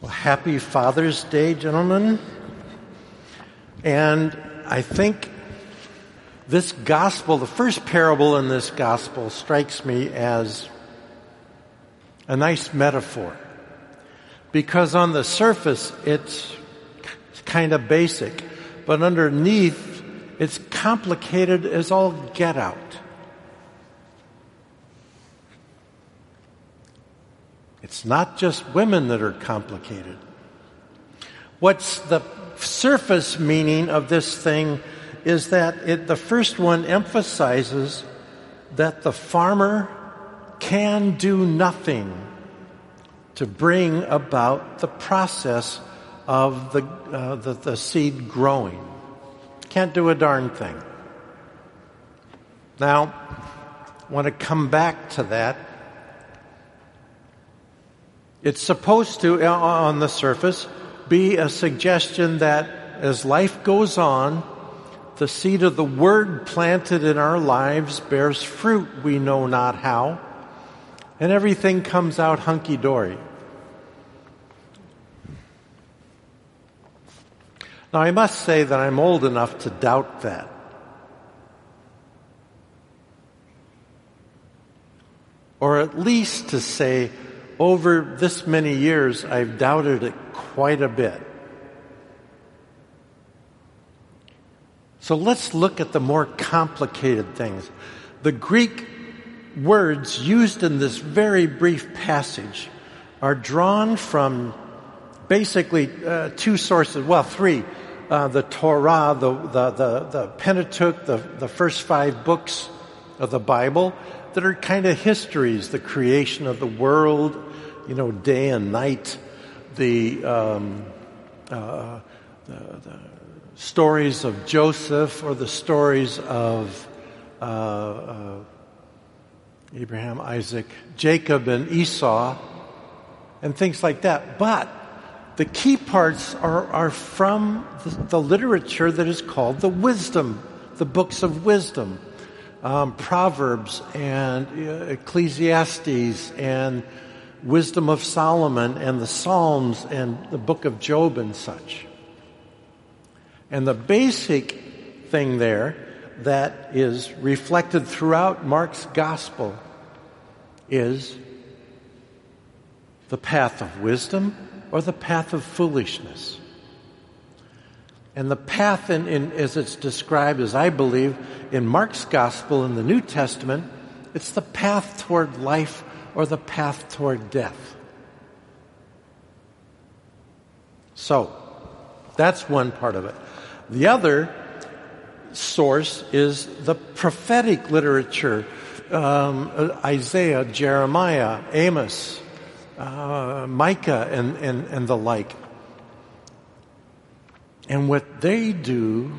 Well, happy Father's Day, gentlemen. And I think this gospel, the first parable in this gospel, strikes me as a nice metaphor. Because on the surface, it's kind of basic. But underneath, it's complicated as all get out. It's not just women that are complicated. What's the surface meaning of this thing is that the first one emphasizes that the farmer can do nothing to bring about the process of the seed growing. Can't do a darn thing. Now, I want to come back to that. It's supposed to, on the surface, be a suggestion that as life goes on, the seed of the Word planted in our lives bears fruit we know not how, and everything comes out hunky-dory. Now, I must say that I'm old enough to doubt that. Or at least to say, over this many years, I've doubted it quite a bit. So let's look at the more complicated things. The Greek words used in this very brief passage are drawn from basically two sources, well, three. The Torah, the Pentateuch, the first 5 books of the Bible that are kind of histories, the creation of the world, day and night, the stories of Joseph or the stories of Abraham, Isaac, Jacob, and Esau, and things like that. But the key parts are from the literature that is called the books of wisdom. Proverbs and Ecclesiastes and Wisdom of Solomon and the Psalms and the book of Job and such. And the basic thing there that is reflected throughout Mark's gospel is the path of wisdom or the path of foolishness. And the path, as it's described, as I believe, in Mark's gospel in the New Testament, it's the path toward life or the path toward death. So, that's one part of it. The other source is the prophetic literature. Isaiah, Jeremiah, Amos, Micah, and the like. And what they do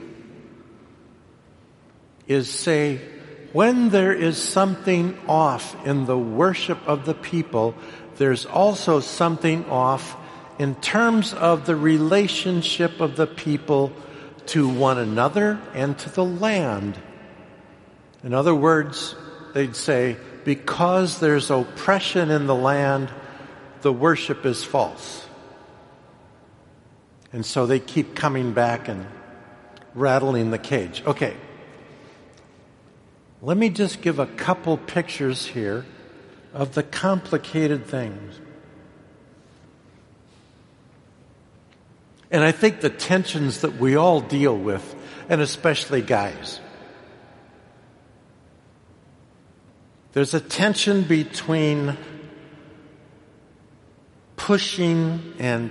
is say, when there is something off in the worship of the people, there's also something off in terms of the relationship of the people to one another and to the land. In other words, they'd say, because there's oppression in the land, the worship is false. And so they keep coming back and rattling the cage. Okay. Let me just give a couple pictures here of the complicated things. And I think the tensions that we all deal with, and especially guys. There's a tension between pushing and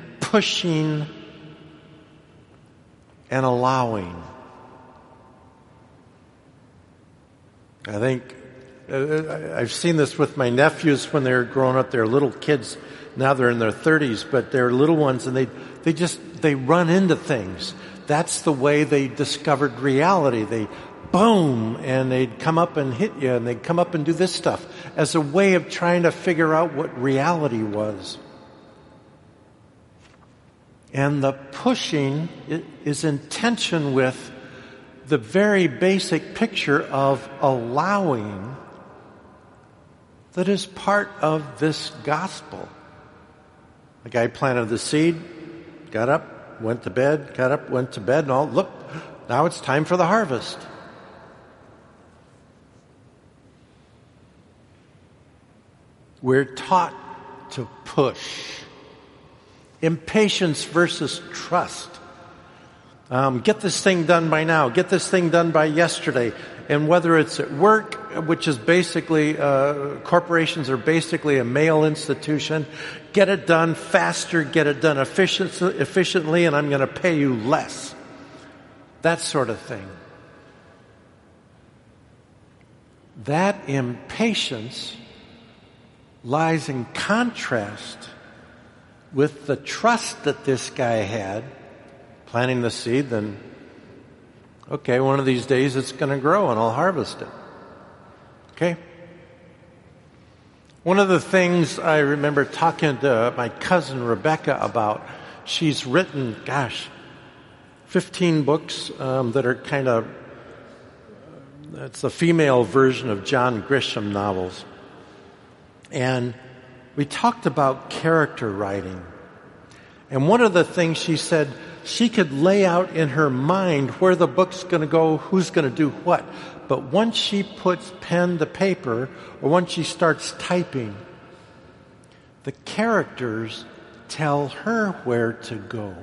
allowing. I think I've seen this with my nephews when they were growing up. They're little kids. Now they're in their 30s, but they're little ones, and they run into things. That's the way they discovered reality. They boom, and they'd come up and hit you, and they'd come up and do this stuff as a way of trying to figure out what reality was. And the pushing is in tension with the very basic picture of allowing that is part of this gospel. The guy planted the seed, got up, went to bed, got up, went to bed, and look, now it's time for the harvest. We're taught to push. Impatience versus trust. Get this thing done by now. Get this thing done by yesterday. And whether it's at work, which is basically, corporations are basically a male institution, get it done faster, get it done efficiently, and I'm going to pay you less. That sort of thing. That impatience lies in contrast with the trust that this guy had, planting the seed, then, okay, one of these days it's going to grow and I'll harvest it. Okay? One of the things I remember talking to my cousin Rebecca about, she's written, 15 books that are kind of, it's the female version of John Grisham novels. And we talked about character writing. And one of the things she said, she could lay out in her mind where the book's going to go, who's going to do what. But once she puts pen to paper, or once she starts typing, the characters tell her where to go.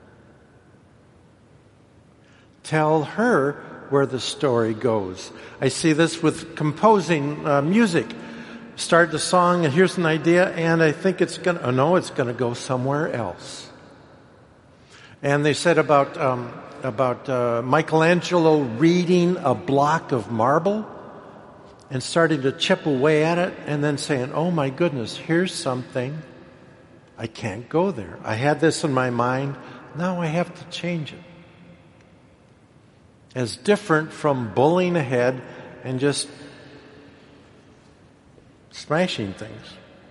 Tell her where the story goes. I see this with composing music. Start the song, and here's an idea, and I think it's going to go somewhere else. And they said about Michelangelo reading a block of marble and starting to chip away at it, and then saying, "Oh my goodness, here's something. I can't go there. I had this in my mind. Now I have to change it." As different from bullying ahead and just smashing things.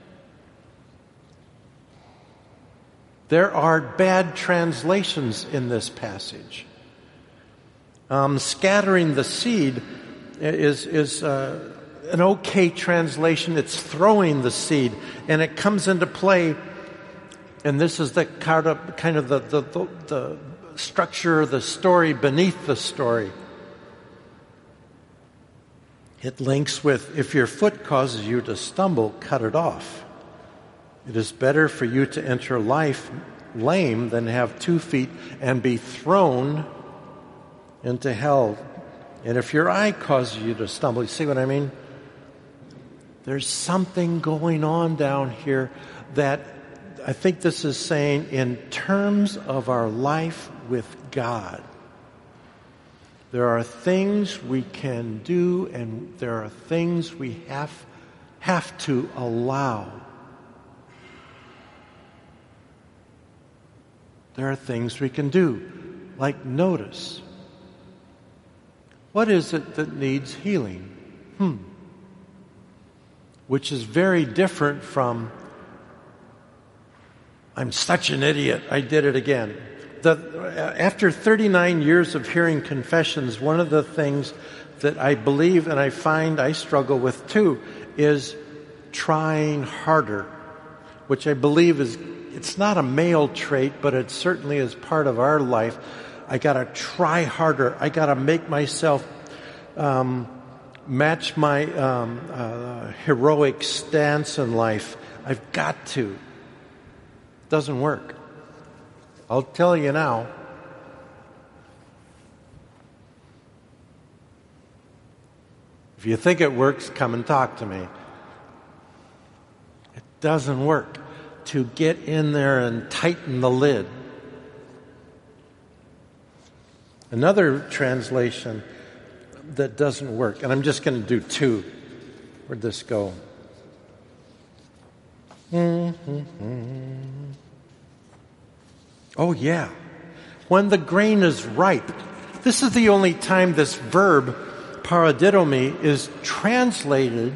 There are bad translations in this passage. Scattering the seed is an okay translation. It's throwing the seed, and it comes into play. And this is the kind of the structure of the story beneath the story. It links with, if your foot causes you to stumble, cut it off. It is better for you to enter life lame than have 2 feet and be thrown into hell. And if your eye causes you to stumble, you see what I mean? There's something going on down here that I think this is saying in terms of our life with God. There are things we can do, and there are things we have to allow. There are things we can do, like notice. What is it that needs healing? Which is very different from, I'm such an idiot, I did it again. After 39 years of hearing confessions, one of the things that I believe and I find I struggle with too is trying harder, which I believe it's not a male trait, but it certainly is part of our life. I got to try harder. I got to make myself match my heroic stance in life. I've got to. It doesn't work. I'll tell you now. If you think it works, come and talk to me. It doesn't work to get in there and tighten the lid. Another translation that doesn't work, and I'm just going to do 2. Where'd this go? Oh, yeah. When the grain is ripe. This is the only time this verb, paradidomi, is translated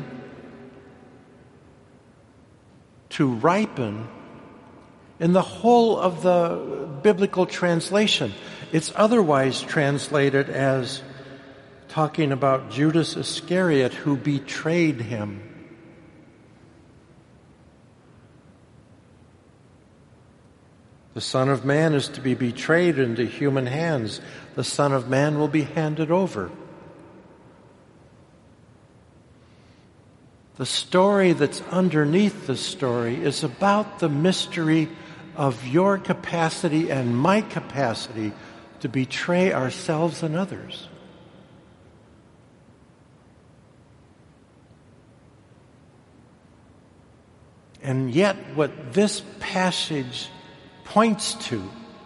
to ripen in the whole of the biblical translation. It's otherwise translated as talking about Judas Iscariot who betrayed him. The Son of Man is to be betrayed into human hands. The Son of Man will be handed over. The story that's underneath the story is about the mystery of your capacity and my capacity to betray ourselves and others. And yet, what this passage points to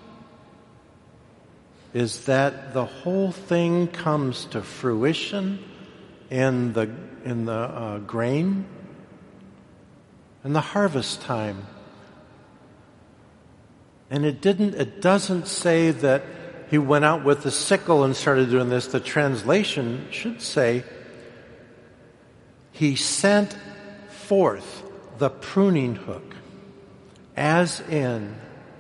is that the whole thing comes to fruition in the grain and the harvest time. And it doesn't say that he went out with the sickle and started doing this. The translation should say he sent forth the pruning hook, as in,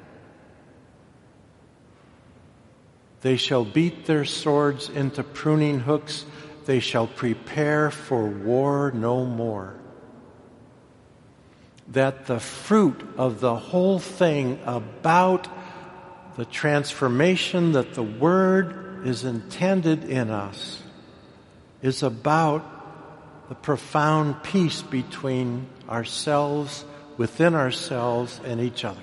they shall beat their swords into pruning hooks, they shall prepare for war no more. That the fruit of the whole thing about the transformation that the Word is intended in us is about the profound peace between ourselves, within ourselves, and each other.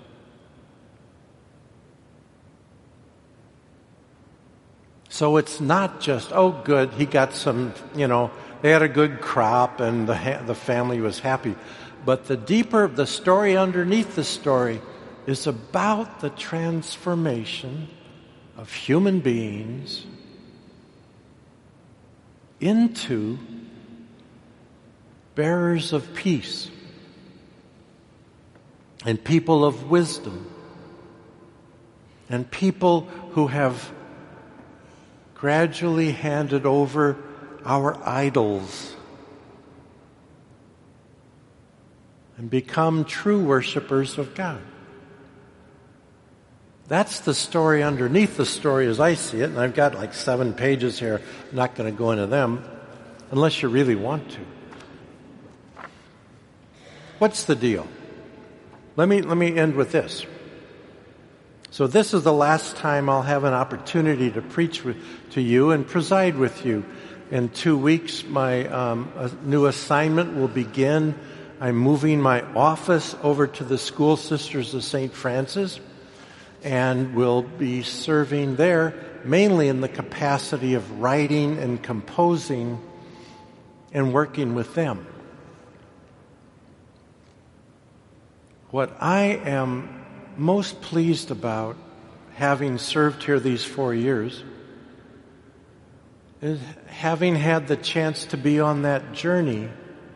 So it's not just, oh good, he got some, they had a good crop and the family was happy. But the story underneath the story is about the transformation of human beings into bearers of peace and people of wisdom and people who have gradually handed over our idols and become true worshipers of God. That's the story underneath the story as I see it, and I've got like 7 pages here. I'm not going to go into them unless you really want to. What's the deal? Let me end with this. So this is the last time I'll have an opportunity to preach to you and preside with you. In 2 weeks, my new assignment will begin. I'm moving my office over to the School Sisters of St. Francis and will be serving there mainly in the capacity of writing and composing and working with them. What I am most pleased about, having served here these 4 years, is having had the chance to be on that journey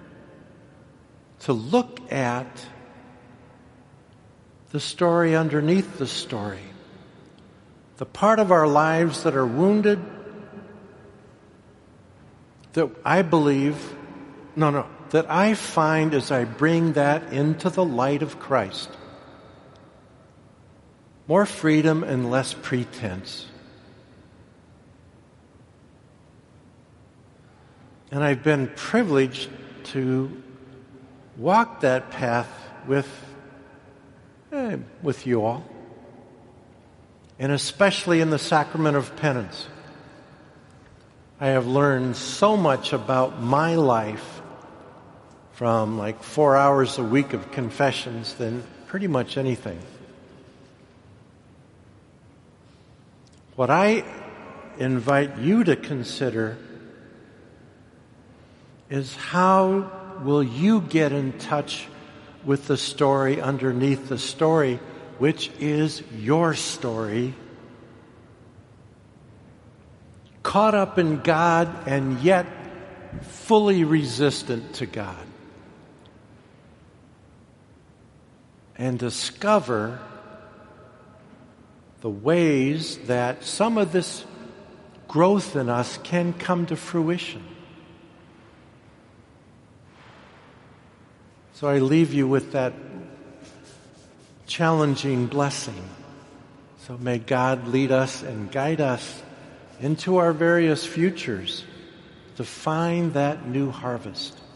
to look at the story underneath the story. The part of our lives that are wounded, that I find as I bring that into the light of Christ. More freedom and less pretense. And I've been privileged to walk that path with you all. And especially in the sacrament of penance. I have learned so much about my life from like 4 hours a week of confessions than pretty much anything. What I invite you to consider is how will you get in touch with the story underneath the story, which is your story, caught up in God and yet fully resistant to God. And discover the ways that some of this growth in us can come to fruition. So I leave you with that challenging blessing. So may God lead us and guide us into our various futures to find that new harvest.